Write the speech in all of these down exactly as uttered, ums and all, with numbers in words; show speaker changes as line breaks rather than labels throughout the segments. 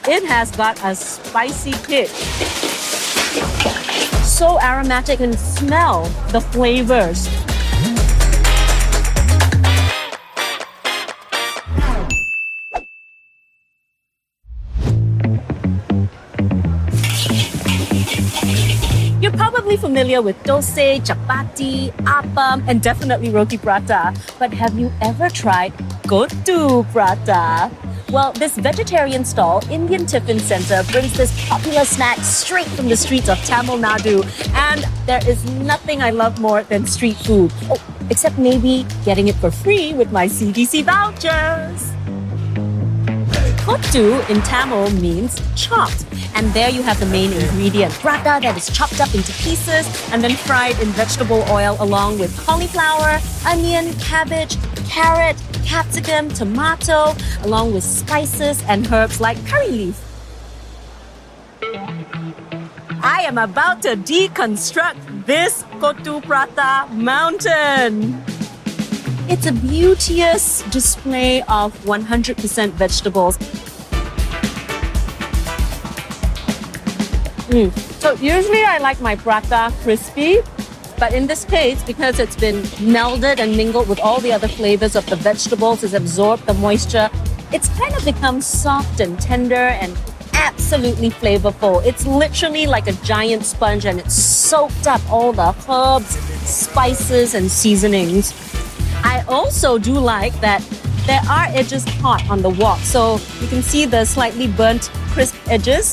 It has got a spicy kick. So aromatic, and smell the flavors. You're probably familiar with dosa, chapati, appam, and definitely roti prata. But have you ever tried kottu prata? Well, this vegetarian stall, Indian Tiffin Center, brings this popular snack straight from the streets of Tamil Nadu. And there is nothing I love more than street food. Oh, except maybe getting it for free with my C D C vouchers. Kottu in Tamil means chopped. And there you have the main ingredient, prata that is chopped up into pieces and then fried in vegetable oil along with cauliflower, onion, cabbage, carrot, capsicum, tomato, along with spices and herbs like curry leaf. I am about to deconstruct this kottu prata mountain. It's a beauteous display of one hundred percent vegetables. Mm. So usually I like my prata crispy, but in this case, because it's been melded and mingled with all the other flavors of the vegetables, it's absorbed the moisture, it's kind of become soft and tender and absolutely flavorful. It's literally like a giant sponge, and it's soaked up all the herbs, spices, and seasonings. I also do like that there are edges caught on the wok, so you can see the slightly burnt, crisp edges.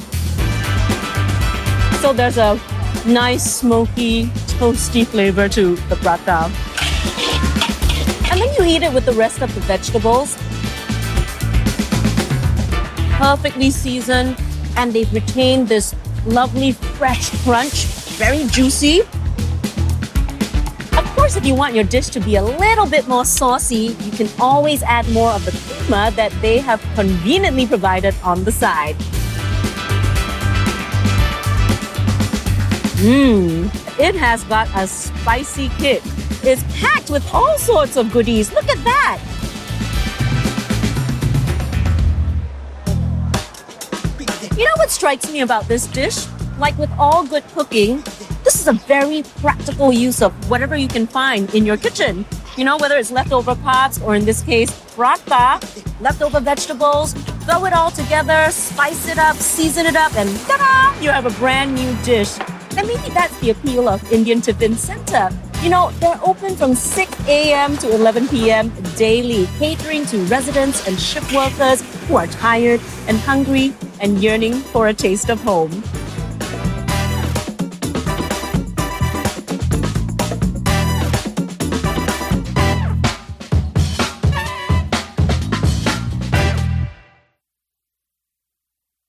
So there's a nice, smoky, toasty flavor to the prata. And then you eat it with the rest of the vegetables. Perfectly seasoned, and they've retained this lovely fresh crunch, very juicy. Of course, if you want your dish to be a little bit more saucy, you can always add more of the keema that they have conveniently provided on the side. Mmm, it has got a spicy kick. It's packed with all sorts of goodies. Look at that. You know what strikes me about this dish? Like with all good cooking, this is a very practical use of whatever you can find in your kitchen. You know, whether it's leftover carbs or in this case, prata, leftover vegetables, throw it all together, spice it up, season it up, and ta-da! You have a brand new dish. And maybe that's the appeal of Indian Tiffin Center. You know, they're open from six a.m. to eleven p.m. daily, catering to residents and shift workers who are tired and hungry and yearning for a taste of home.